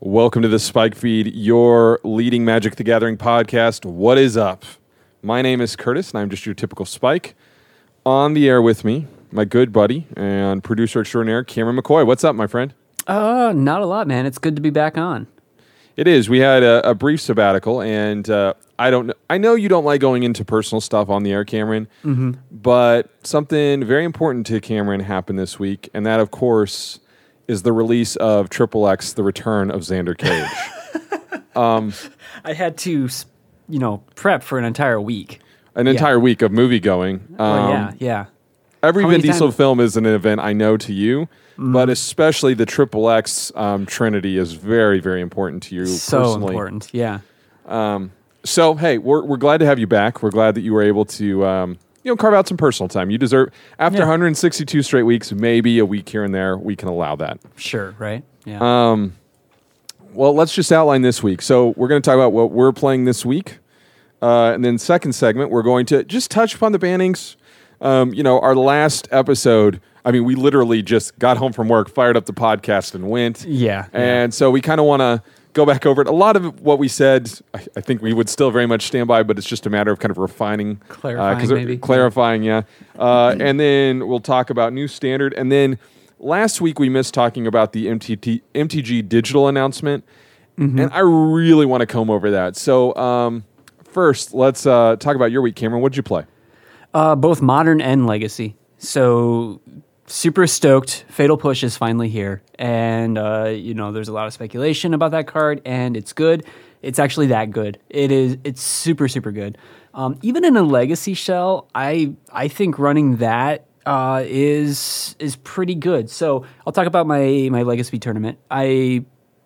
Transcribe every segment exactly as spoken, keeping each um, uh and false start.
Welcome to the Spike Feed, your leading Magic the Gathering podcast. What is up? My name is Curtis, and I'm just your typical Spike. On the air with me, my good buddy and producer extraordinaire, Cameron McCoy. What's up, my friend? Uh, not a lot, man. It's good to be back on. It is. We had a, a brief sabbatical, and uh, I don't. Know, I know you don't like going into personal stuff on the air, Cameron, mm-hmm. but something very important to Cameron happened this week, and that, of course, is the release of Triple X, The Return of Xander Cage. um, I had to, you know, prep for an entire week. An yeah. entire week of movie going. Um, well, yeah, yeah. Every How Vin many Diesel times? film is an event I know to you, Mm. but especially the Triple X um, Trinity is very, very important to you So personally. important, yeah. Um, so, hey, we're we're glad to have you back. We're glad that you were able to, um, you know, carve out some personal time. You deserve, after Yeah. one hundred sixty-two straight weeks, maybe a week here and there, we can allow that. Sure, right? Yeah. Um, well, let's just outline this week. So we're going to talk about what we're playing this week. Uh, and then second segment, we're going to just touch upon the bannings. Um, you know, our last episode, I mean, we literally just got home from work, fired up the podcast, and went. Yeah. And so we kind of want to go back over it. A lot of what we said, I, I think we would still very much stand by, but it's just a matter of kind of refining. Clarifying, uh, maybe. Clarifying, yeah. Uh, and then we'll talk about new standard. And then last week we missed talking about the M T T, M T G digital announcement. Mm-hmm. And I really want to comb over that. So um, first, let's uh, talk about your week, Cameron. What did you play? Uh, both Modern and Legacy. So super stoked. Fatal Push is finally here. And, uh, you know, there's a lot of speculation about that card, and it's good. It's actually that good. It is. It's super, super good. Um, even in a Legacy shell, I I think running that uh, is is pretty good. So I'll talk about my, my Legacy tournament. I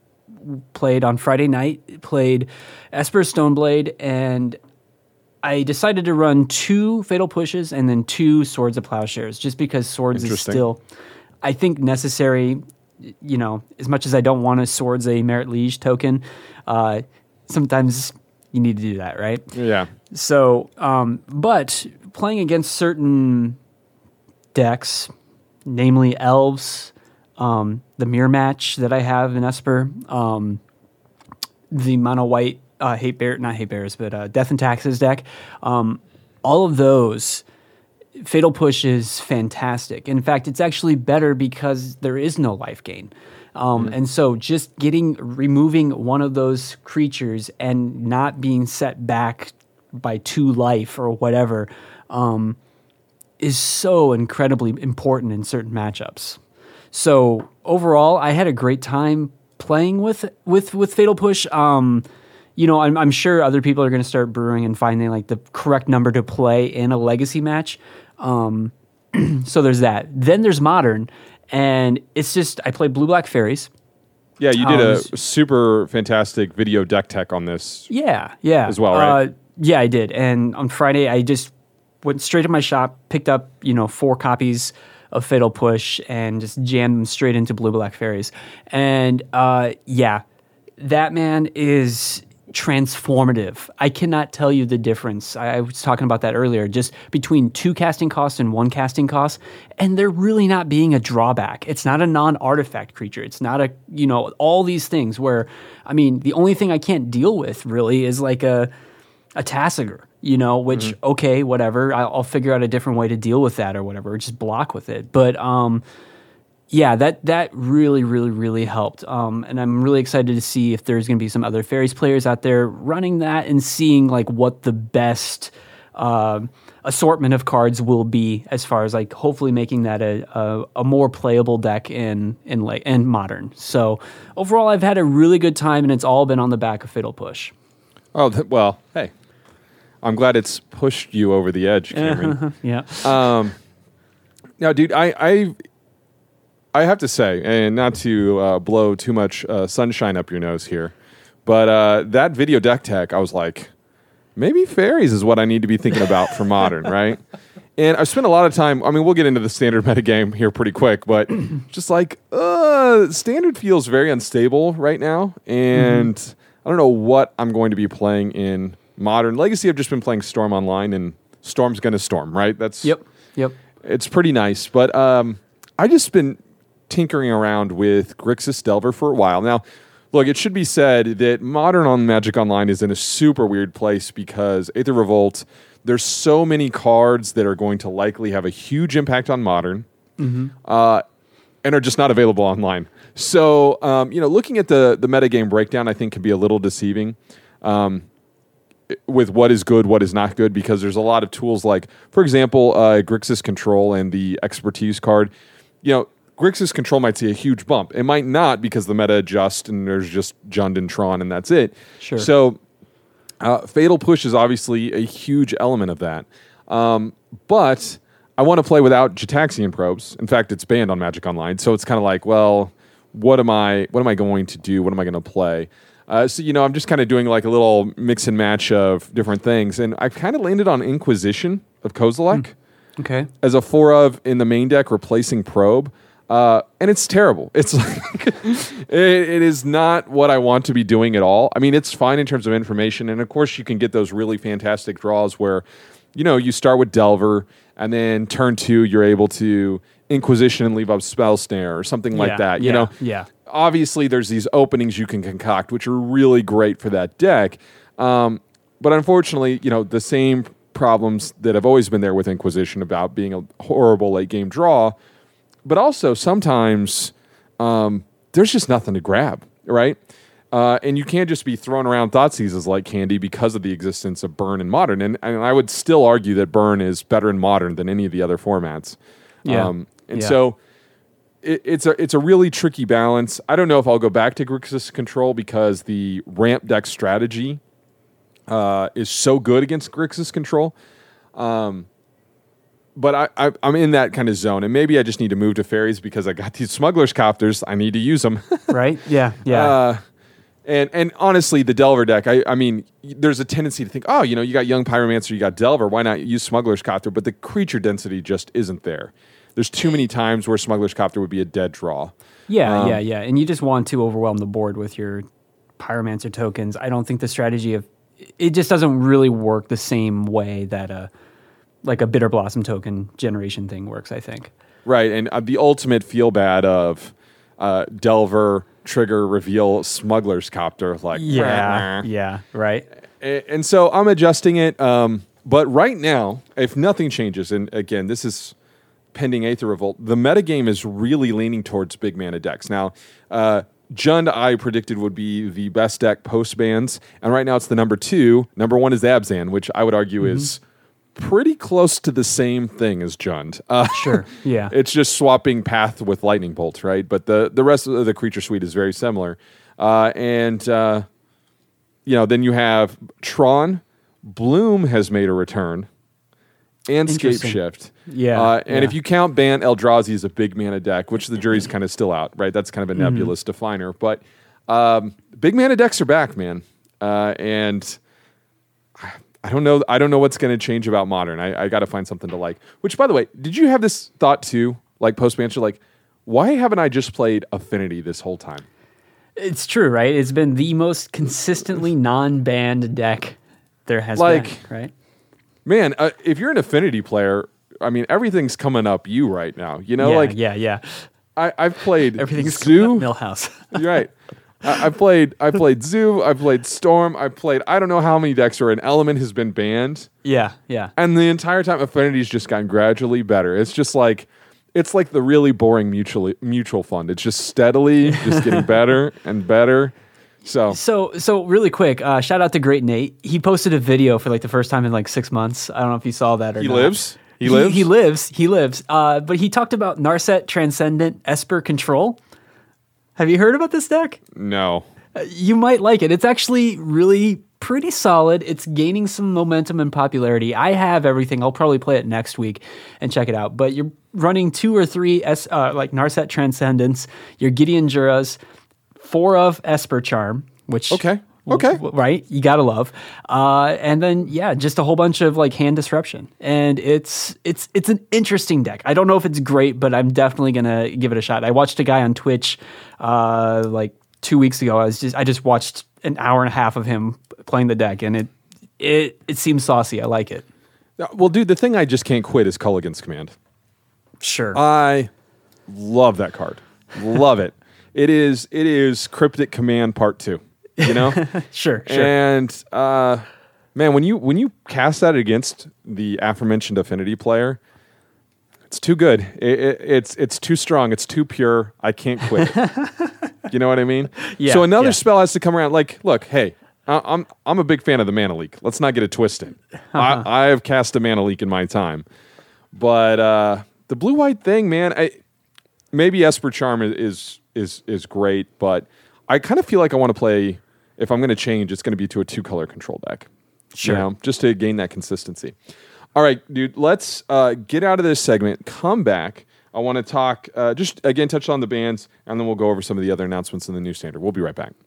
played on Friday night, played Esper Stoneblade, and I decided to run two Fatal Pushes and then two Swords of Plowshares, just because Swords is still, I think, necessary. You know, as much as I don't want a Swords a Merit Liege token, uh, sometimes you need to do that, right? Yeah. So, um, but playing against certain decks, namely Elves, um, the Mirror Match that I have in Esper, um, the Mono White Uh, hate bear, not hate bears, but uh, Death and Taxes deck. Um, all of those, Fatal Push is fantastic. In fact, it's actually better because there is no life gain. Um, mm-hmm. And so just getting, removing one of those creatures and not being set back by two life or whatever um, is so incredibly important in certain matchups. So overall, I had a great time playing with, with, with Fatal Push. Um, You know, I'm, I'm sure other people are going to start brewing and finding like the correct number to play in a Legacy match. Um, so there's that. Then there's Modern, and it's just I play Blue Black Fairies. Yeah, you did Um, a super fantastic video deck tech on this. Yeah, yeah, as well, right? Uh, yeah, I did. And on Friday, I just went straight to my shop, picked up you know four copies of Fatal Push, and just jammed them straight into Blue Black Fairies. And uh, yeah, that man is transformative. I cannot tell you the difference. I, I was talking about that earlier, just between two casting costs and one casting cost, and they're really not being a drawback. It's not a non-artifact creature. It's not a, you know, all these things where, I mean, the only thing I can't deal with really is like a, a Tasigur, you know, which, mm-hmm. okay, whatever. I'll, I'll figure out a different way to deal with that or whatever, or just block with it. But, um, yeah, that that really, really, really helped. Um, and I'm really excited to see if there's going to be some other Fairies players out there running that and seeing like what the best uh, assortment of cards will be as far as like hopefully making that a a, a more playable deck in in like in Modern. So overall, I've had a really good time, and it's all been on the back of Fatal Push. Oh, th- well, hey, I'm glad it's pushed you over the edge, Cameron. yeah. Um, now, dude, I I. I have to say, and not to uh, blow too much uh, sunshine up your nose here, but uh, that video deck tech, I was like, maybe Fairies is what I need to be thinking about for Modern, right? And I've spent a lot of time, I mean, we'll get into the standard metagame here pretty quick, but just like, uh, standard feels very unstable right now, and mm-hmm. I don't know what I'm going to be playing in Modern. Legacy, I've just been playing Storm Online, and Storm's going to storm, right? That's Yep, yep. It's pretty nice, but um, I just been tinkering around with Grixis Delver for a while. Now, Look, it should be said that Modern on Magic Online is in a super weird place because Aether Revolt, there's so many cards that are going to likely have a huge impact on Modern mm-hmm. uh, and are just not available online. So, um, you know, looking at the, the metagame breakdown, I think can be a little deceiving um, with what is good, what is not good, because there's a lot of tools like, for example, uh, Grixis Control and the Expertise card. You know, Grixis Control might see a huge bump. It might not because the meta adjusts and there's just Jund and Tron and that's it. Sure. So uh, Fatal Push is obviously a huge element of that. Um, but I want to play without Gitaxian Probes. In fact, it's banned on Magic Online. So it's kind of like, well, what am I what am I going to do? What am I going to play? Uh, so, you know, I'm just kind of doing like a little mix and match of different things. And I've kind of landed on Inquisition of Kozilek mm. okay. as a four of in the main deck replacing Probe. Uh, and it's terrible. It's like it, it is not what I want to be doing at all. I mean, it's fine in terms of information, and of course, you can get those really fantastic draws where, you know, you start with Delver, and then turn two, you're able to Inquisition and leave up Spell Snare or something like yeah, that. You yeah, know, yeah. Obviously, there's these openings you can concoct, which are really great for that deck. Um, but unfortunately, you know, the same problems that have always been there with Inquisition about being a horrible late game draw. But also, sometimes um, there's just nothing to grab, right? Uh, and you can't just be throwing around Thoughtseizes like candy because of the existence of Burn and Modern. And, and I would still argue that Burn is better in Modern than any of the other formats. Yeah. Um, and yeah. so it, it's, a, it's a really tricky balance. I don't know if I'll go back to Grixis Control because the ramp deck strategy uh, is so good against Grixis Control. Um But I, I, I'm in that kind of zone, and maybe I just need to move to fairies because I got these smugglers copters. I need to use them. Right? Yeah, yeah. Uh, and and honestly, the Delver deck, I, I mean, there's a tendency to think, oh, you know, you got Young Pyromancer, you got Delver, why not use Smuggler's Copter? But the creature density just isn't there. There's too many times where Smuggler's Copter would be a dead draw. Yeah, um, yeah, yeah. And you just want to overwhelm the board with your Pyromancer tokens. I don't think the strategy of it just doesn't really work the same way that a like a Bitter Blossom token generation thing works, I think. Right, and uh, the ultimate feel bad of uh, Delver, Trigger, Reveal, Smuggler's Copter. Like, yeah, yeah, right. And, and so I'm adjusting it. Um, but right now, if nothing changes, and again, this is pending Aether Revolt, the metagame is really leaning towards big mana decks. Now, uh, Jund, I predicted, would be the best deck post-bans, and right now it's the number two. Number one is Abzan, which I would argue mm-hmm. is pretty close to the same thing as Jund. Uh, sure, yeah. It's just swapping path with Lightning Bolt, right? But the, the rest of the creature suite is very similar. Uh, and, uh, you know, then you have Tron. Bloom has made a return. And Scapeshift. Yeah. Uh, and yeah. if you count Bant, Eldrazi is a big mana deck, which the jury's kind of still out, right? That's kind of a nebulous mm-hmm. definer. But um, big mana decks are back, man. Uh, and... I don't know. I don't know what's going to change about Modern. I, I got to find something to like. Which, by the way, did you have this thought too? Like post-banter, like, why haven't I just played Affinity this whole time? It's true, right? It's been the most consistently non-banned deck there has like, been, right? Man, uh, if you're an Affinity player, I mean, everything's coming up you right now. You know, yeah, like yeah, yeah. I, I've played everything's Zoo, Millhouse. You're right. I, I played. I played Zoo. I played Storm. I played. I don't know how many decks are an Element has been banned. Yeah, yeah. And the entire time, Affinity's just gotten gradually better. It's just like, it's like the really boring mutual mutual fund. It's just steadily just getting better and better. So, so, so really quick, uh, shout out to Great Nate. He posted a video for like the first time in like six months. I don't know if you saw that or he not. lives. He, he lives. He lives. He lives. Uh, but he talked about Narset Transcendent Esper Control. Have you heard about this deck? No. Uh, you might like it. It's actually really pretty solid. It's gaining some momentum and popularity. I have everything. I'll probably play it next week and check it out. But you're running two or three S, uh, like Narset Transcendence. Your Gideon Juras, four of Esper Charm, which okay, okay, w- right, you gotta love. Uh, and then yeah, just a whole bunch of like hand disruption. And it's it's it's an interesting deck. I don't know if it's great, but I'm definitely gonna give it a shot. I watched a guy on Twitch uh, like two weeks ago. I was just I just watched an hour and a half of him playing the deck, and it it it seems saucy. I like it. Well, dude, the thing I just can't quit is Culligan's Command. Sure. I love that card. Love it. It is it is Cryptic Command Part Two. You know, sure, sure. And uh, man, when you when you cast that against the aforementioned Affinity player, it's too good. It, it, it's it's too strong. It's too pure. I can't quit. You know what I mean? Yeah. So another yeah. spell has to come around. Like, look, hey, I, I'm I'm a big fan of the Mana Leak. Let's not get it twisted. Uh-huh. I I have cast a Mana Leak in my time, but uh, the blue white thing, man. I, maybe Esper Charm is is is, is great, but I kind of feel like I want to play. If I'm going to change, it's going to be to a two color control deck. Sure. You know, just to gain that consistency. All right, dude, let's uh, get out of this segment, come back. I want to talk, uh, just again, touch on the bands, and then we'll go over some of the other announcements in the new standard. We'll be right back.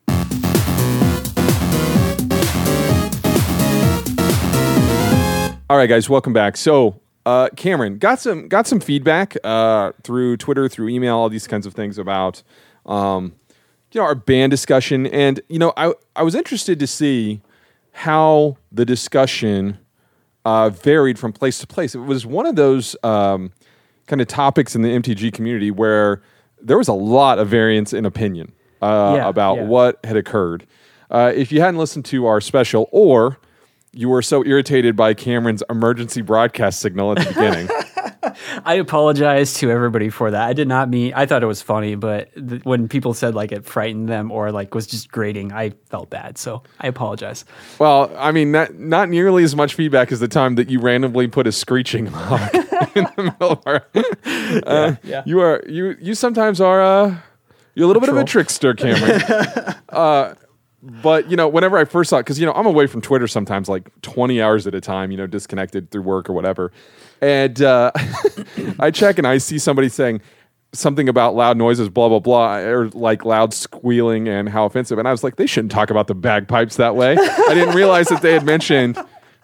All right, guys, welcome back. So, uh, Cameron, got some got some feedback uh, through Twitter, through email, all these kinds of things about um, you know, our band discussion. And, you know, I, I was interested to see how the discussion uh, varied from place to place. It was one of those um, kind of topics in the M T G community where there was a lot of variance in opinion uh, Yeah, about yeah. what had occurred. Uh, if you hadn't listened to our special, or you were so irritated by Cameron's emergency broadcast signal at the beginning. I apologize to everybody for that. I did not mean. I thought it was funny, but th- when people said like it frightened them or like was just grating, I felt bad. So I apologize. Well, I mean, not, not nearly as much feedback as the time that you randomly put a screeching hawk in the middle of our. Uh, yeah. You are you you sometimes are uh, you're a little bit of a troll. trickster, Cameron. uh, but you know, whenever I first saw it, because you know I'm away from Twitter sometimes like twenty hours at a time, you know, disconnected through work or whatever, and uh, I check and I see somebody saying something about loud noises, blah blah blah, or like loud squealing and how offensive, and I was like, they shouldn't talk about the bagpipes that way. I didn't realize that they had mentioned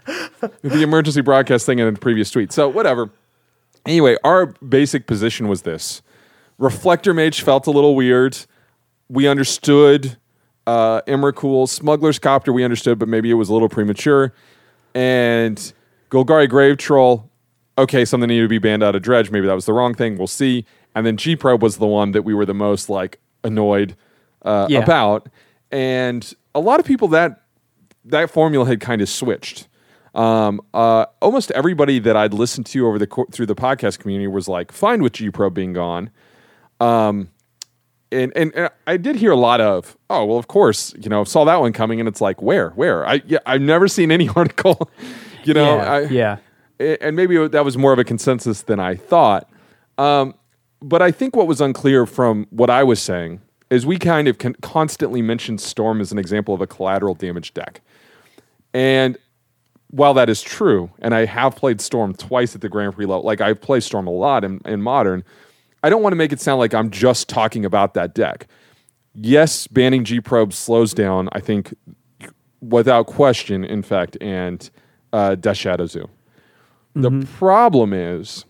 the emergency broadcast thing in the previous tweet. So whatever. Anyway, our basic position was this: Reflector Mage felt a little weird. We understood. Uh, Emrakul, Smuggler's Copter, we understood, but maybe it was a little premature. And Golgari Grave Troll, okay, something needed to be banned out of Dredge. Maybe that was the wrong thing. We'll see. And then G-Probe was the one that we were the most like annoyed uh, Yeah. about. And a lot of people that that formula had kind of switched. Um, uh, almost everybody that I'd listened to over the co- through the podcast community was like fine with G-Probe being gone. Um, And, and and I did hear a lot of, oh, well, of course, you know, saw that one coming, and it's like, where, where? I yeah, I've never seen any article, you know. yeah, I, yeah. And maybe that was more of a consensus than I thought. Um, but I think what was unclear from what I was saying is we kind of con- constantly mentioned Storm as an example of a collateral damage deck. And while that is true, and I have played Storm twice at the Grand Prix level, like I play Storm a lot in, in Modern, I don't want to make it sound like I'm just talking about that deck. Yes, banning G-Probe slows down, I think, without question, in fact, and uh, Death Shadow Zoo. The problem is,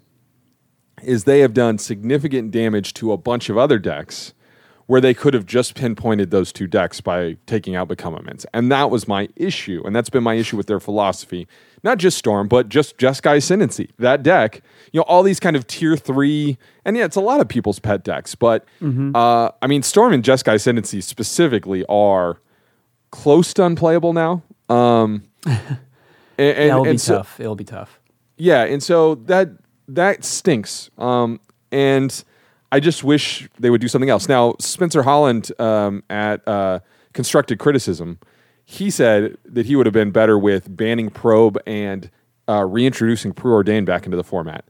is they have done significant damage to a bunch of other decks where they could have just pinpointed those two decks by taking out Become Immense. And that was my issue, and that's been my issue with their philosophy. Not just Storm, but just Jeskai Ascendancy. That deck, you know, all these kind of tier three, and yeah, it's a lot of people's pet decks, but Mm-hmm. uh, I mean, Storm and Jeskai Ascendancy specifically are close to unplayable now. Um, and, and, It'll be and so, tough. It'll be tough. yeah, and so that that stinks. Um, and I just wish they would do something else. Now, Spencer Holland um, at uh, Constructed Criticism, he said that he would have been better with banning Probe and uh, reintroducing Preordained back into the format.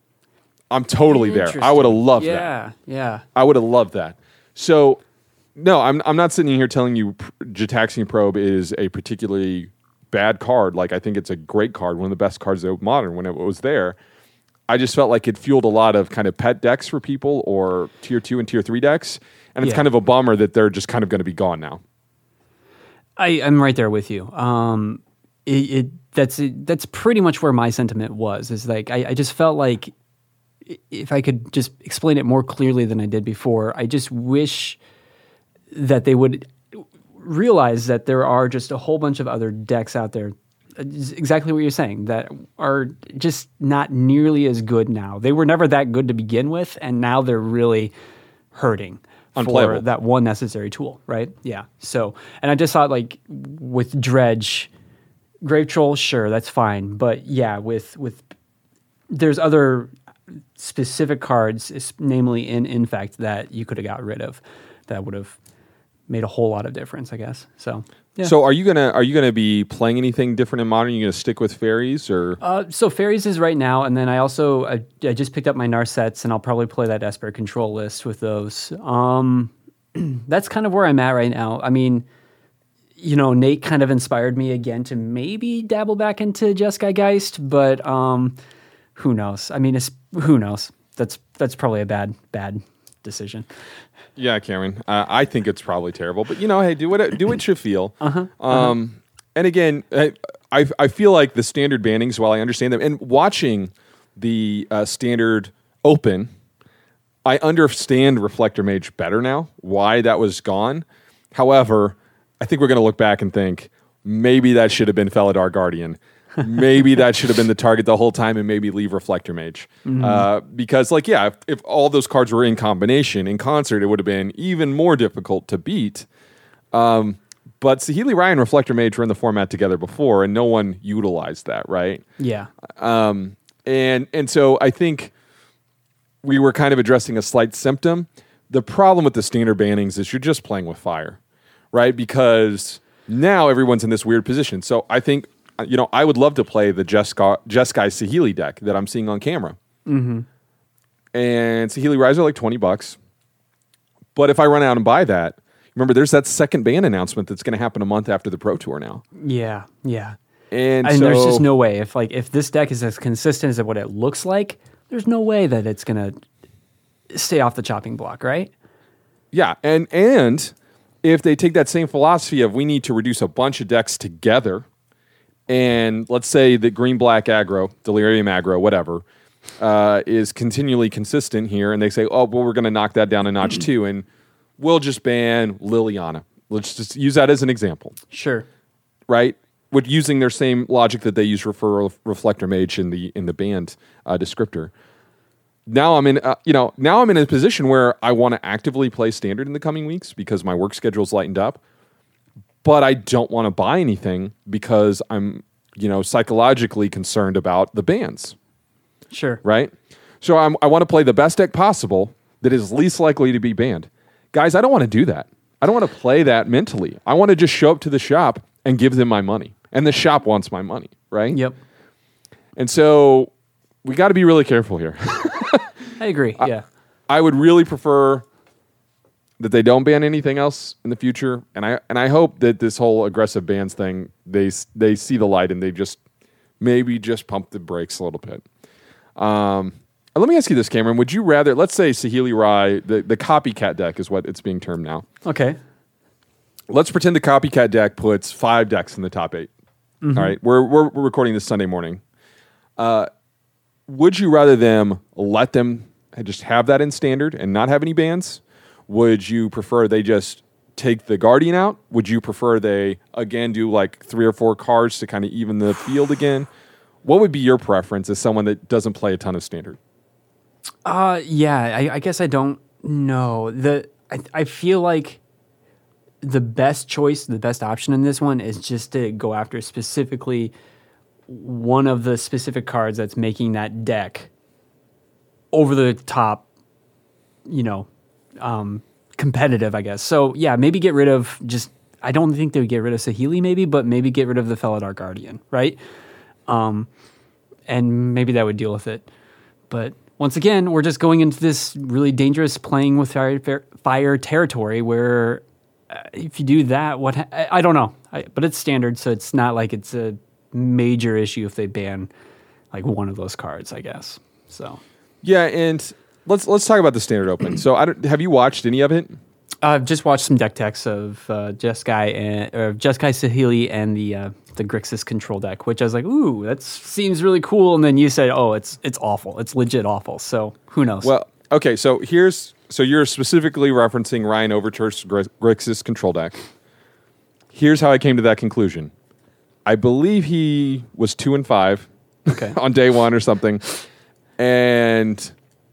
I'm totally there. I would have loved that. Yeah, yeah. I would have loved that. So, no, I'm I'm not sitting here telling you Gitaxian Probe is a particularly bad card. Like, I think it's a great card, one of the best cards of Modern when it was there. I just felt like it fueled a lot of kind of pet decks for people or tier two and tier three decks. And it's Yeah. kind of a bummer that they're just kind of going to be gone now. I, I'm right there with you. Um, it, it that's it, that's pretty much where my sentiment was. Is like I, I just felt like i- if I could just explain it more clearly than I did before, I just wish that they would realize that there are just a whole bunch of other decks out there. uh, Exactly what you're saying, that are just not nearly as good now. They were never that good to begin with, and now they're really hurting Unplayable. for that one necessary tool, right? Yeah. So, and I just thought like with Dredge, Grave Troll, sure, that's fine. But yeah, with with there's other specific cards, is- namely in Infect, that you could have got rid of that would have made a whole lot of difference, I guess. So, yeah. So are you gonna are you gonna be playing anything different in Modern? Are you gonna stick with fairies or? Uh, so Fairies is right now, and then I also I, I just picked up my Narsets, and I'll probably play that Esper control list with those. Um, that's kind of where I'm at right now. I mean, you know, Nate kind of inspired me again to maybe dabble back into Jeskai Geist, but um, who knows? I mean, it's, who knows? That's that's probably a bad bad decision. Yeah, Cameron. Uh, I think it's probably terrible, but you know, hey, do what do what you feel. Uh-huh, Um, uh-huh. And again, I, I I feel like the standard bannings, while I understand them, and watching the uh, standard open, I understand Reflector Mage better now. Why that was gone. However, I think we're going to look back and think maybe that should have been Felidar Guardian. Maybe that should have been the target the whole time, and maybe leave Reflector Mage. Mm-hmm. Uh, because, like, yeah, if, if all those cards were in combination, in concert, it would have been even more difficult to beat. Um, but Saheeli Rai and Reflector Mage were in the format together before, and no one utilized that, right? Yeah. Um, and and so I think we were kind of addressing a slight symptom. The problem with the standard bannings is you're just playing with fire, right? Because now everyone's in this weird position. So I think, you know, I would love to play the Jeskai, Jeskai Saheeli deck that I'm seeing on camera. Mm-hmm. And Saheeli Rise are like twenty bucks. But if I run out and buy that, remember, there's that second ban announcement that's going to happen a month after the Pro Tour now. Yeah, yeah. And, And so, there's just no way. If like if this deck is as consistent as what it looks like, there's no way that it's gonna stay off the chopping block, right? Yeah, and and if they take that same philosophy of we need to reduce a bunch of decks together, and let's say that green black aggro, delirium aggro, whatever, uh, is continually consistent here, and they say, oh, well, we're going to knock that down a notch too, and we'll just ban Liliana. Let's just use that as an example, Sure. right? With using their same logic that they use for Reflector Mage in the in the banned uh, descriptor. Now I'm in, uh, you know, now I'm in a position where I want to actively play standard in the coming weeks because my work schedule's lightened up, but I don't want to buy anything because I'm, you know, psychologically concerned about the bans, Sure. right? So I'm, I want to play the best deck possible that is least likely to be banned. Guys, I don't want to do that. I don't want to play that mentally. I want to just show up to the shop and give them my money, and the shop wants my money, right? Yep. And so we got to be really careful here. I agree. Yeah. I would really prefer that they don't ban anything else in the future, and I and I hope that this whole aggressive bans thing, they they see the light and they just maybe just pump the brakes a little bit. Um, let me ask you this, Cameron: would you rather, let's say Saheeli Rai, the the copycat deck is what it's being termed now. Okay. Let's pretend the copycat deck puts five decks in the top eight. Mm-hmm. All right, we're, we're we're recording this Sunday morning. Uh, would you rather them let them just have that in standard and not have any bans? Would you prefer they just take the Guardian out? Would you prefer they, again, do like three or four cards to kind of even the field again? What would be your preference as someone that doesn't play a ton of standard? Uh, yeah, I, I guess I don't know. The I, I feel like the best choice, the best option in this one is just to go after specifically one of the specific cards that's making that deck over the top, you know, um, competitive, I guess. So, yeah, maybe get rid of just, I don't think they would get rid of Saheeli maybe, but maybe get rid of the Felidar Guardian, right? Um, and maybe that would deal with it. But once again, we're just going into this really dangerous playing with fire, fire territory where uh, if you do that, what, ha- I, I don't know. I, but it's standard, so it's not like it's a major issue if they ban like one of those cards, I guess. So Yeah, and let's let's talk about the standard open. So, I don't, have you watched any of it? I've just watched some deck techs of uh, Jeskai and or Jeskai Saheeli and the uh, the Grixis control deck, which I was like, ooh, that seems really cool. And then you said, oh, it's it's awful. It's legit awful. So who knows? Well, okay, so here's so you're specifically referencing Ryan Overturf's Gr- Grixis control deck. Here's how I came to that conclusion. I believe he was two and five okay. on day one or something, and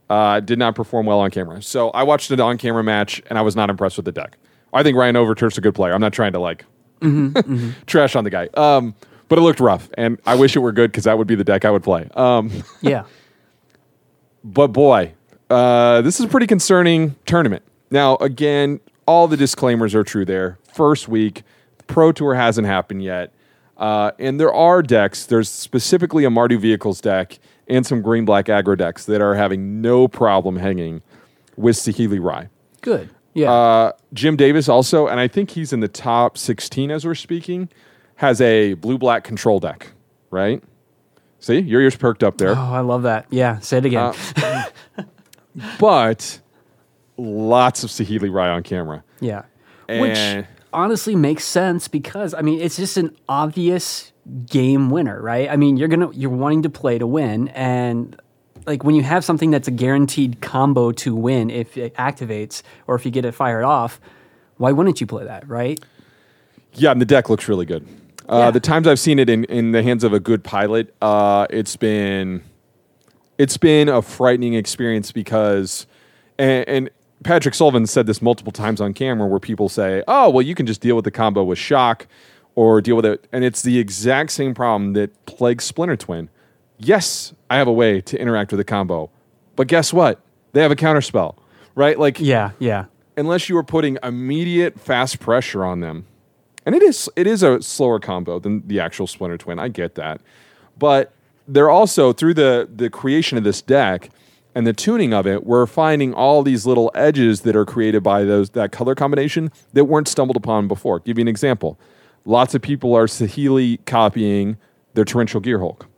uh, did not perform well on camera. So I watched an on-camera match, and I was not impressed with the deck. I think Ryan Overturf's a good player. I'm not trying to like Mm-hmm, mm-hmm. trash on the guy, um, but it looked rough, and I wish it were good because that would be the deck I would play. Um, Yeah. but boy, uh, this is a pretty concerning tournament. Now, again, all the disclaimers are true there. First week, the Pro Tour hasn't happened yet. Uh, and there are decks, there's specifically a Mardu Vehicles deck and some green-black aggro decks that are having no problem hanging with Saheeli Rai. Good. Yeah. Uh, Jim Davis also, and I think he's in the top sixteen as we're speaking, has a blue-black control deck, right? See, your ears perked up there. Oh, I love that. Yeah. Say it again. Uh, but lots of Saheeli Rai on camera. yeah. And Which honestly makes sense because I mean it's just an obvious game winner, right? I mean you're gonna you're wanting to play to win, and like when you have something that's a guaranteed combo to win if it activates or if you get it fired off, why wouldn't you play that, right? yeah, and the deck looks really good. Uh, Yeah. The times I've seen it in, in the hands of a good pilot, uh, it's been it's been a frightening experience because, and, and Patrick Sullivan said this multiple times on camera where people say, oh, well, you can just deal with the combo with shock or deal with it. And it's the exact same problem that plagues Splinter Twin. Yes, I have a way to interact with the combo, but guess what? They have a counterspell, right? Like, Yeah, yeah. unless you are putting immediate fast pressure on them, and it is it is a slower combo than the actual Splinter Twin. I get that, but they're also through the the creation of this deck and the tuning of it, we're finding all these little edges that are created by those that color combination that weren't stumbled upon before. Give you an example: lots of people are Saheeli copying their Torrential Gearhulk.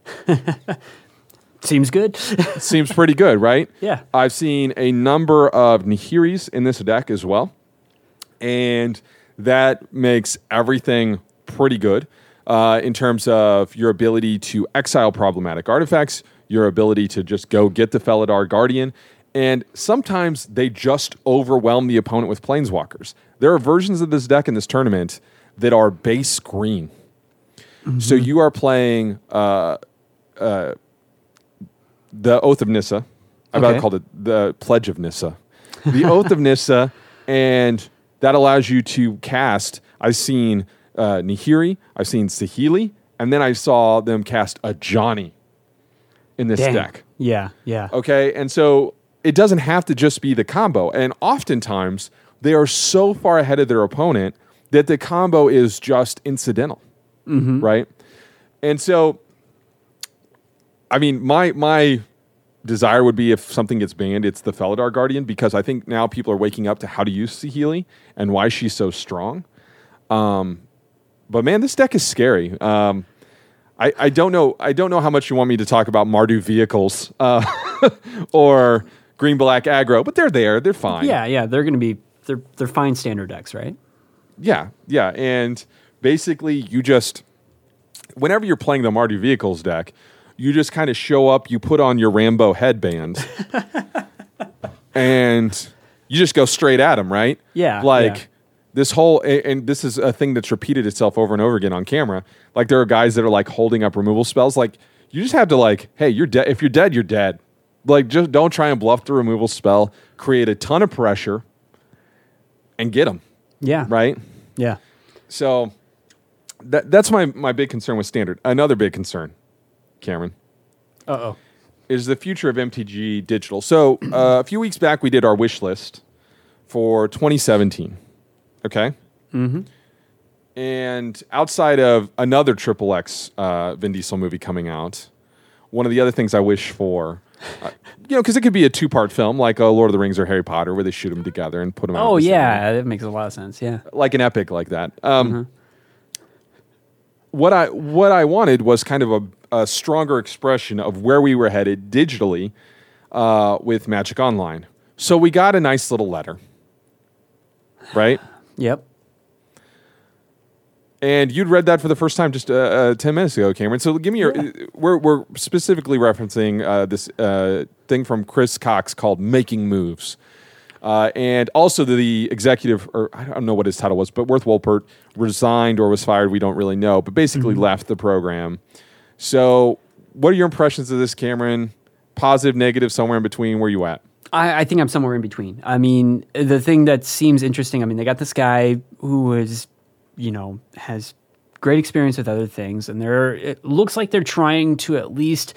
Seems good. Seems pretty good, right? Yeah. I've seen a number of Nihiris in this deck as well, and that makes everything pretty good uh, in terms of your ability to exile problematic artifacts, your ability to just go get the Felidar Guardian, and sometimes they just overwhelm the opponent with Planeswalkers. There are versions of this deck in this tournament that are base green. Mm-hmm. So you are playing uh, uh, the Oath of Nissa. I've Okay. called it the Pledge of Nissa. The Oath of Nissa, and that allows you to cast. I've seen uh, Nihiri, I've seen Saheeli, and then I saw them cast a Johnny in this Dang. deck. Yeah, yeah. Okay, and so it doesn't have to just be the combo. And oftentimes, they are so far ahead of their opponent that the combo is just incidental, Mm-hmm. right? And so, I mean, my my desire would be if something gets banned, it's the Felidar Guardian, because I think now people are waking up to how to use Saheeli and why she's so strong. Um, but man, this deck is scary. Um, I, I don't know. I don't know how much you want me to talk about Mardu Vehicles uh, or Green Black Aggro, but they're there. They're fine. Yeah, yeah. They're gonna be they're they're fine standard decks, right? Yeah, yeah. And basically, you just, whenever you're playing the Mardu Vehicles deck, you just kind of show up, you put on your Rambo headband, and you just go straight at them, right? Yeah, Like, yeah. this whole, and, and this is a thing that's repeated itself over and over again on camera. Like, there are guys that are, like, holding up removal spells. Like, you just have to, like, hey, you're dead. If you're dead, you're dead. Like, just don't try and bluff the removal spell. Create a ton of pressure and get them, Yeah. right? Yeah. So that that's my, my big concern with Standard. Another big concern, Cameron, Uh oh. is the future of M T G Digital. So uh, a few weeks back, we did our wish list for twenty seventeen. Okay? Mm-hmm. And outside of another Triple X uh, Vin Diesel movie coming out, one of the other things I wish for, uh, you know, because it could be a two-part film like uh, Lord of the Rings or Harry Potter where they shoot them together and put them out. Oh at the same yeah, that makes a lot of sense. Yeah. like an epic like that. Um, Mm-hmm. What I what I wanted was kind of a, a stronger expression of where we were headed digitally uh, with Magic Online. So we got a nice little letter, right? Yep. And you'd read that for the first time just uh, uh, ten minutes ago, Cameron. So give me your. Yeah. We're we're specifically referencing uh, this uh, thing from Chris Cox called "Making Moves." Uh, and also the, the executive, or I don't know what his title was, but Worth Wolpert resigned or was fired. We don't really know, but basically Mm-hmm. left the program. So what are your impressions of this, Cameron? positive, negative, somewhere in between? Where you at? I, I think I'm somewhere in between. I mean, the thing that seems interesting, I mean, they got this guy who is, you know, has great experience with other things, and they're, it looks like they're trying to at least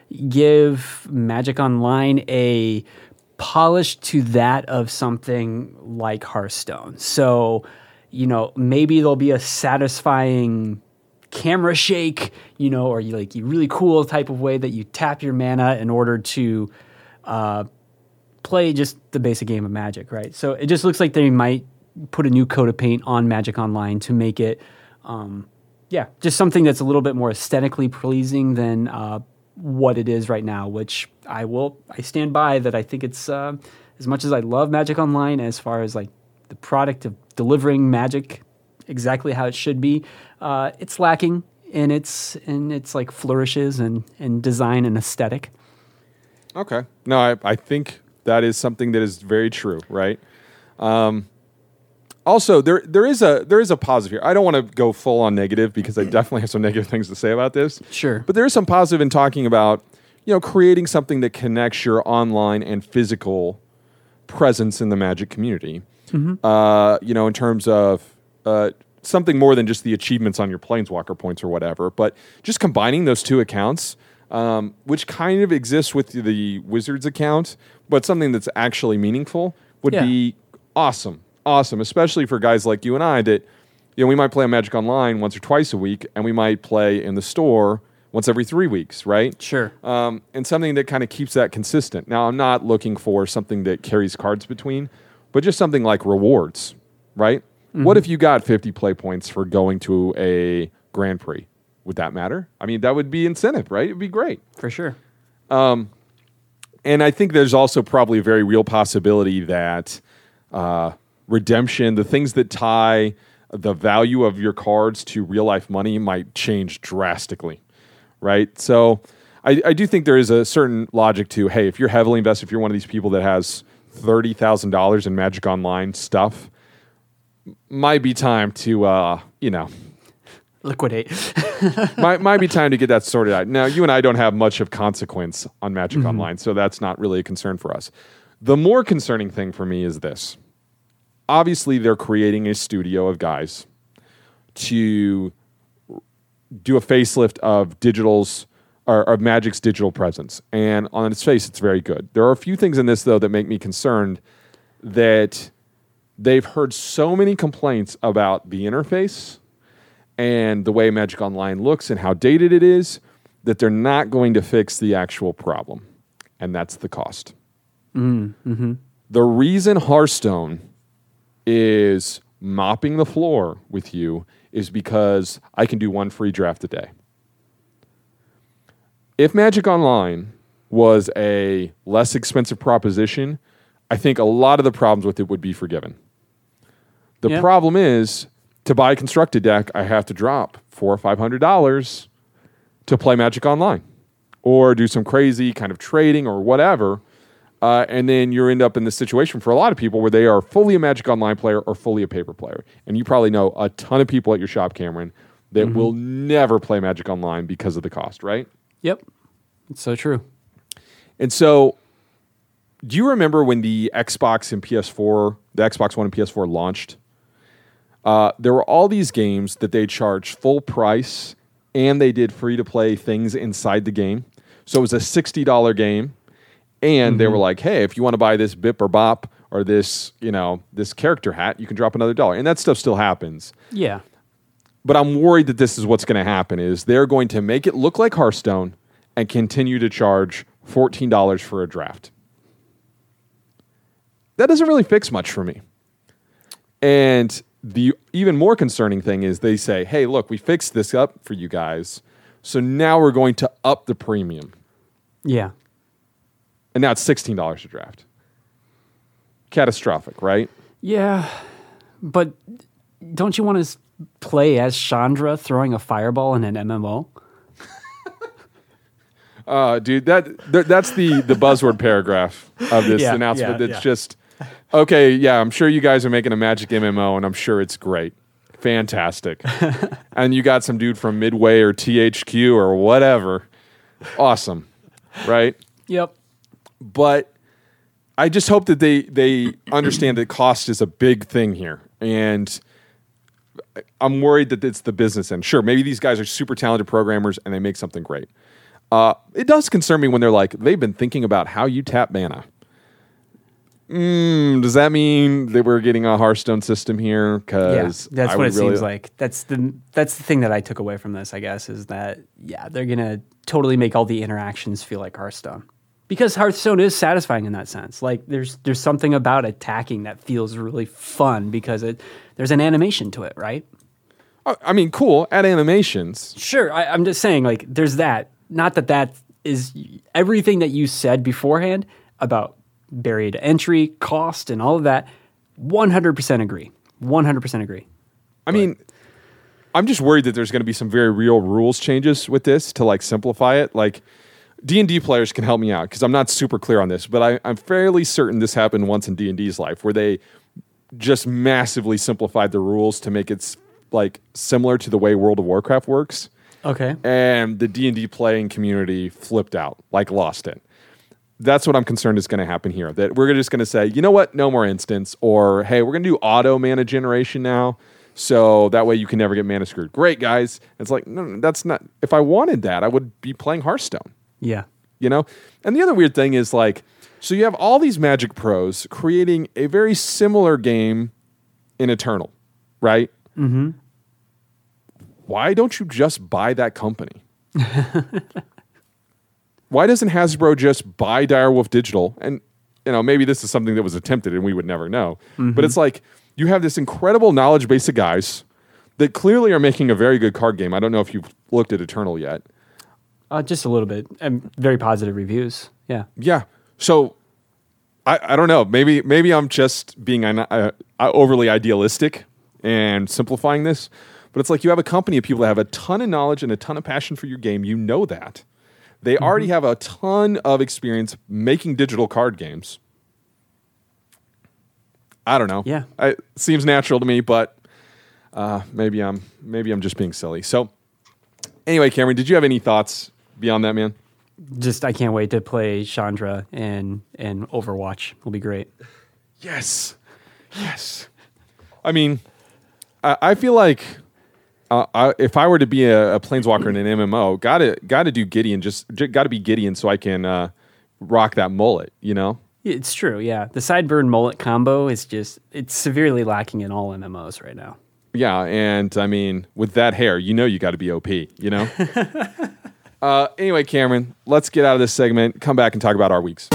give Magic Online a polish to that of something like Hearthstone. So, you know, maybe there'll be a satisfying camera shake, you know, or you like you really cool type of way that you tap your mana in order to uh, play just the basic game of Magic, right? So it just looks like they might put a new coat of paint on Magic Online to make it, um, yeah, just something that's a little bit more aesthetically pleasing than uh, what it is right now, which I will, I stand by that. I think it's, uh, as much as I love Magic Online, as far as like the product of delivering Magic exactly how it should be, uh, it's lacking in its, in its like flourishes and, and design and aesthetic. Okay. No, I, I think that is something that is very true, right? Um, also, there there is a there is a positive here. I don't want to go full on negative because I definitely have some negative things to say about this. Sure. But there is some positive in talking about, you know, creating something that connects your online and physical presence in the Magic community. Mm-hmm. Uh, you know, in terms of uh, something more than just the achievements on your Planeswalker points or whatever, but just combining those two accounts, um, which kind of exists with the Wizards account, but something that's actually meaningful would Yeah. be awesome. Awesome, especially for guys like you and I that, you know, we might play on Magic Online once or twice a week, and we might play in the store once every three weeks, right? Sure. Um, and something that kind of keeps that consistent. Now, I'm not looking for something that carries cards between, but just something like rewards, right? Mm-hmm. What if you got fifty play points for going to a Grand Prix? Would that matter? I mean, that would be incentive, right? It'd be great. For sure. Um, and I think there's also probably a very real possibility that uh, redemption, the things that tie the value of your cards to real life money might change drastically, right? So I, I do think there is a certain logic to, hey, if you're heavily invested, if you're one of these people that has thirty thousand dollars in Magic Online stuff, might be time to, uh, you know, liquidate. might, might be time to get that sorted out. Now, you and I don't have much of consequence on Magic mm-hmm. Online, so that's not really a concern for us. The more concerning thing for me is this. Obviously, they're creating a studio of guys to do a facelift of digital's or of Magic's digital presence. And on its face, it's very good. There are a few things in this, though, that make me concerned that they've heard so many complaints about the interface and the way Magic Online looks and how dated it is that they're not going to fix the actual problem. And that's the cost. Mm, mm-hmm. The reason Hearthstone is mopping the floor with you is because I can do one free draft a day. If Magic Online was a less expensive proposition, I think a lot of the problems with it would be forgiven. The yeah. problem is, to buy a constructed deck, I have to drop four or five hundred dollars to play Magic Online, or do some crazy kind of trading or whatever. Uh, and then you end up in this situation for a lot of people where they are fully a Magic Online player or fully a paper player. And you probably know a ton of people at your shop, Cameron, that mm-hmm. will never play Magic Online because of the cost, right? Yep. It's so true. And so, do you remember when the Xbox and P S four, the Xbox One and P S four launched? Uh, there were all these games that they charged full price, and they did free-to-play things inside the game. So it was a sixty dollars game. And mm-hmm. they were like, hey, if you want to buy this Bip or Bop or this, you know, this character hat, you can drop another dollar. And that stuff still happens. Yeah. But I'm worried that this is what's going to happen is they're going to make it look like Hearthstone and continue to charge fourteen dollars for a draft. That doesn't really fix much for me. And the even more concerning thing is they say, hey, look, we fixed this up for you guys. So now we're going to up the premium. Yeah. And now it's sixteen dollars a draft. Catastrophic, right? Yeah. But don't you want to play as Chandra throwing a fireball in an M M O? uh, dude, that, that that's the, the buzzword paragraph of this yeah, announcement. Yeah, it's yeah. just, okay, yeah, I'm sure you guys are making a Magic M M O, and I'm sure it's great. Fantastic. And you got some dude from Midway or T H Q or whatever. Awesome, right? Yep. But I just hope that they they understand that cost is a big thing here, and I'm worried that it's the business end. Sure, maybe these guys are super talented programmers and they make something great. Uh, it does concern me when they're like, they've been thinking about how you tap mana. Mm, does that mean that we're getting a Hearthstone system here? Yeah, Because that's what it really seems like. That's the that's the thing that I took away from this, I guess, is that, yeah, they're going to totally make all the interactions feel like Hearthstone. Because Hearthstone is satisfying in that sense. Like, there's there's something about attacking that feels really fun because it there's an animation to it, right? I mean, cool. Add animations. Sure, I, I'm just saying, like, there's that. Not that that is everything that you said beforehand about barrier to entry, cost, and all of that. one hundred percent agree. one hundred percent agree. I but. mean, I'm just worried that there's going to be some very real rules changes with this to like simplify it. Like, D and D players can help me out because I'm not super clear on this, but I, I'm fairly certain this happened once in D and D's life where they just massively simplified the rules to make it like similar to the way World of Warcraft works. Okay. And the D and D playing community flipped out, like lost it. That's what I'm concerned is going to happen here. That we're just going to say, you know what, no more instance, or hey, we're going to do auto mana generation now, so that way you can never get mana screwed. Great, guys. It's like, no, no, that's not. If I wanted that, I would be playing Hearthstone. Yeah. You know? And the other weird thing is like, so you have all these Magic pros creating a very similar game in Eternal, right? Mm-hmm. Why don't you just buy that company? Why doesn't Hasbro just buy Direwolf Digital? And, you know, maybe this is something that was attempted and we would never know. Mm-hmm. But it's like, you have this incredible knowledge base of guys that clearly are making a very good card game. I don't know if you've looked at Eternal yet. Uh, just a little bit. And very positive reviews. Yeah. Yeah. So, I, I don't know. Maybe maybe I'm just being uh, uh, overly idealistic and simplifying this. But it's like you have a company of people that have a ton of knowledge and a ton of passion for your game. You know that. They mm-hmm. already have a ton of experience making digital card games. I don't know. Yeah. I, it seems natural to me, but uh, maybe I'm maybe I'm just being silly. So anyway, Cameron, did you have any thoughts beyond that, man? Just I can't wait to play Chandra and and Overwatch. It'll be great. Yes. Yes. I mean, I, I feel like Uh, I, if I were to be a, a planeswalker in an M M O, gotta gotta do Gideon. Just j- gotta be Gideon so I can uh, rock that mullet. You know, it's true. Yeah, the sideburn mullet combo is just it's severely lacking in all M M Os right now. Yeah, and I mean with that hair, you know you got to be O P. You know. uh, anyway, Cameron, let's get out of this segment. Come back and talk about our weeks.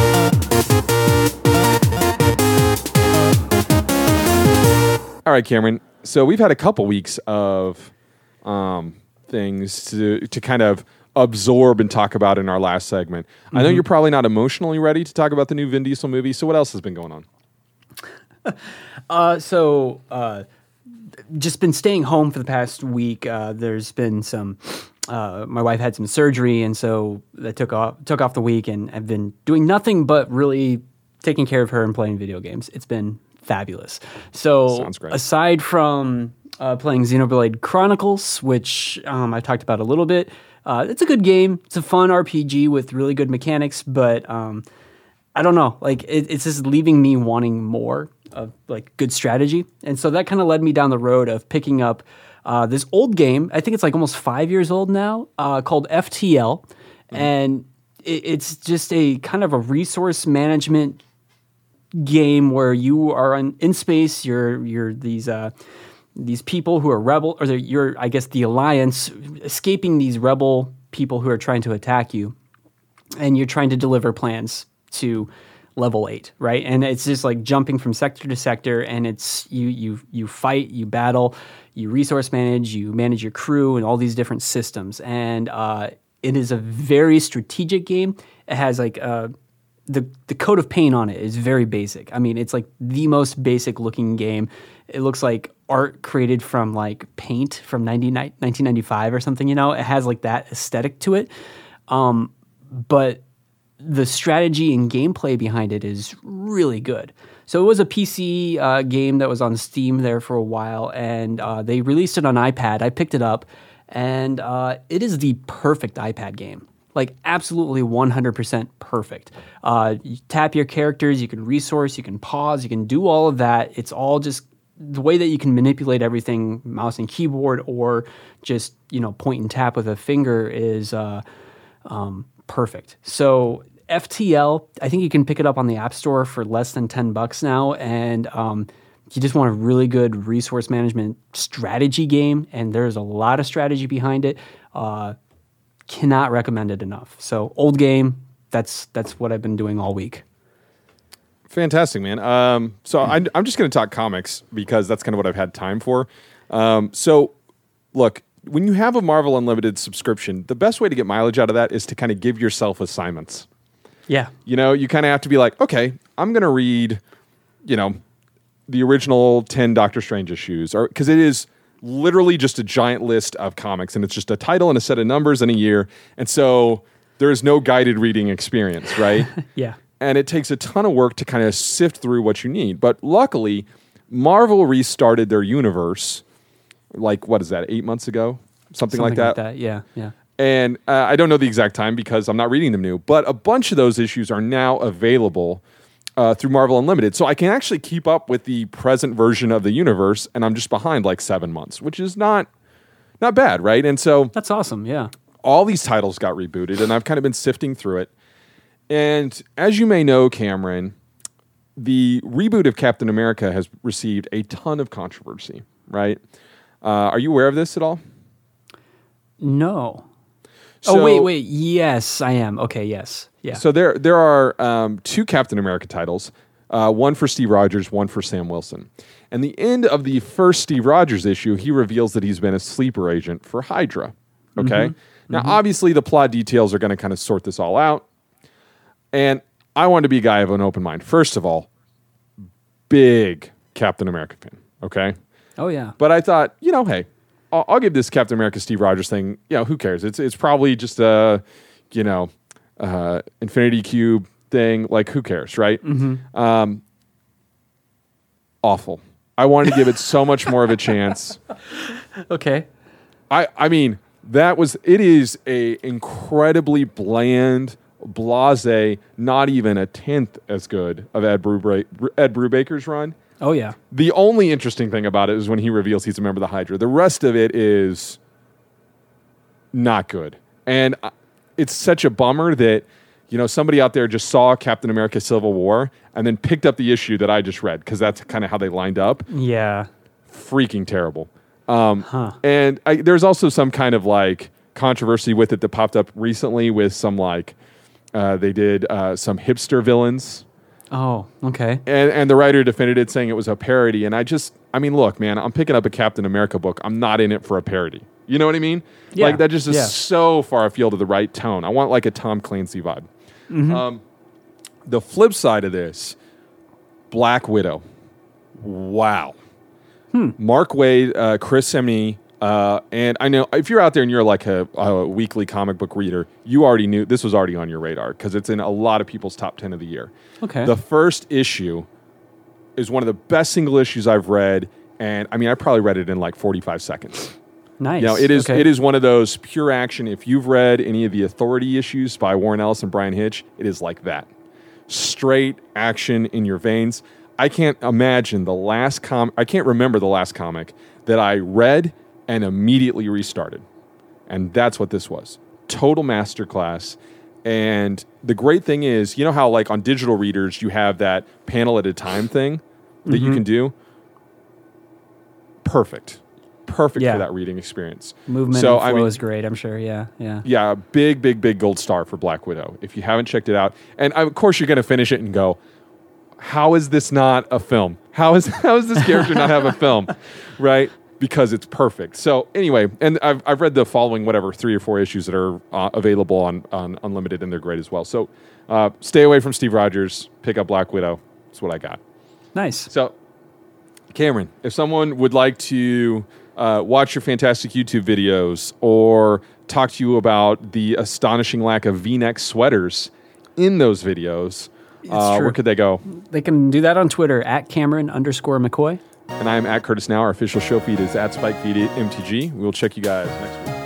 All right, Cameron. So we've had a couple weeks of um, things to to kind of absorb and talk about in our last segment. Mm-hmm. I know you're probably not emotionally ready to talk about the new Vin Diesel movie. So what else has been going on? uh, so uh, just been staying home for the past week. Uh, there's been some. Uh, my wife had some surgery, and so I took off took off the week, and I've been doing nothing but really taking care of her and playing video games. It's been fabulous. So aside from uh, playing Xenoblade Chronicles, which um, I've talked about a little bit, uh, it's a good game. It's a fun R P G with really good mechanics, but um, I don't know. Like it, it's just leaving me wanting more of like good strategy, and so that kind of led me down the road of picking up uh, this old game. I think it's like almost five years old now, uh, called F T L, mm-hmm. and it, it's just a kind of a resource management game where you are in, in space. You're you're these uh, these people who are rebel, or you're I guess the Alliance, escaping these rebel people who are trying to attack you, and you're trying to deliver plans to level eight, right? And it's just like jumping from sector to sector, and it's you you you fight, you battle, you resource manage, you manage your crew, and all these different systems. And uh, it is a very strategic game. It has like uh, the the coat of paint on it is very basic. I mean, it's like the most basic looking game. It looks like art created from like paint from nineteen ninety-five or something. You know, it has like that aesthetic to it, um, but the strategy and gameplay behind it is really good. So it was a P C uh, game that was on Steam there for a while, and uh, they released it on iPad. I picked it up, and uh, it is the perfect iPad game. Like absolutely one hundred percent perfect. Uh, you tap your characters, you can resource, you can pause, you can do all of that. It's all just the way that you can manipulate everything, mouse and keyboard, or just, you know, point and tap with a finger is uh, um, perfect. So F T L, I think you can pick it up on the App Store for less than ten bucks now. And um, you just want a really good resource management strategy game. And there's a lot of strategy behind it. Uh, Cannot recommend it enough. So old game, that's that's what I've been doing all week. Fantastic, man. Um, so I, I'm just going to talk comics because that's kind of what I've had time for. Um, so look, when you have a Marvel Unlimited subscription, the best way to get mileage out of that is to kind of give yourself assignments. Yeah. You know, you kind of have to be like, okay, I'm going to read, you know, the original ten Doctor Strange issues, or because it is literally just a giant list of comics, and it's just a title and a set of numbers and a year. And so there is no guided reading experience, right? Yeah. And it takes a ton of work to kind of sift through what you need. But luckily, Marvel restarted their universe, like, what is that, eight months ago? Something, Something like that. like that, yeah, yeah. And uh, I don't know the exact time because I'm not reading them new, but a bunch of those issues are now available Uh, through Marvel Unlimited. So I can actually keep up with the present version of the universe, and I'm just behind like seven months, which is not not bad, right? And so That's awesome, yeah. all these titles got rebooted, and I've kind of been sifting through it. And as you may know, Cameron, the reboot of Captain America has received a ton of controversy, right? Uh, are you aware of this at all? No. So, oh, wait, wait. Yes, I am. Okay, yes. Yeah. So there there are um, two Captain America titles, uh, one for Steve Rogers, one for Sam Wilson. And the end of the first Steve Rogers issue, he reveals that he's been a sleeper agent for Hydra. Okay? Mm-hmm. Now, mm-hmm. obviously, the plot details are going to kind of sort this all out. And I want to be a guy of an open mind. First of all, big Captain America fan. Okay? Oh, yeah. But I thought, you know, hey, I'll, I'll give this Captain America Steve Rogers thing, you know, who cares? It's it's probably just a, you know, uh, Infinity Cube thing. Like, who cares, right? Mm-hmm. Um, awful. I wanted to give it so much more of a chance. Okay. I I mean, that was, it is a incredibly bland, blasé, not even a tenth as good of Ed, Brubra- Ed Brubaker's run. Oh, yeah. The only interesting thing about it is when he reveals he's a member of the Hydra. The rest of it is not good. And it's such a bummer that, you know, somebody out there just saw Captain America Civil War and then picked up the issue that I just read, because that's kind of how they lined up. Yeah. Freaking terrible. Um, Huh. And I, there's also some kind of like controversy with it that popped up recently with some like, uh, they did uh, some hipster villains. Oh, okay. And, and the writer defended it, saying it was a parody. And I just, I mean, look, man, I'm picking up a Captain America book. I'm not in it for a parody. You know what I mean? Yeah. Like, that just is Yeah. so far afield of the right tone. I want like a Tom Clancy vibe. Mm-hmm. Um, the flip side of this, Black Widow. Wow. Hmm. Mark Waid, uh, Chris Samnee, uh, and I know if you're out there and you're like a, a weekly comic book reader, you already knew this was already on your radar because it's in a lot of people's top ten of the year. Okay. The first issue is one of the best single issues I've read, and I mean, I probably read it in like forty-five seconds. Nice. You know, it is Okay. it is one of those pure action. If you've read any of the Authority issues by Warren Ellis and Brian Hitch, it is like that. Straight action in your veins. I can't imagine the last com I can't remember the last comic that I read and immediately restarted. And that's what this was. Total masterclass. And the great thing is, you know how like on digital readers you have that panel at a time thing that Mm-hmm. you can do? Perfect. Perfect Yeah. for that reading experience. Movement so, and flow I mean, is great, I'm sure. Yeah, yeah. yeah, big, big, big gold star for Black Widow. If you haven't checked it out, and of course you're going to finish it and go, how is this not a film? How is how is this character not have a film, right? Because it's perfect. So anyway, and I've I've read the following whatever three or four issues that are uh, available on on Unlimited, and they're great as well. So uh, stay away from Steve Rogers. Pick up Black Widow. That's what I got. Nice. So, Cameron, if someone would like to uh, watch your fantastic YouTube videos or talk to you about the astonishing lack of V-neck sweaters in those videos, uh, true. where could they go? They can do that on Twitter at Cameron underscore McCoy. And I'm at Curtis Now. Our official show feed is at SpikeFeed M T G. We'll check you guys next week.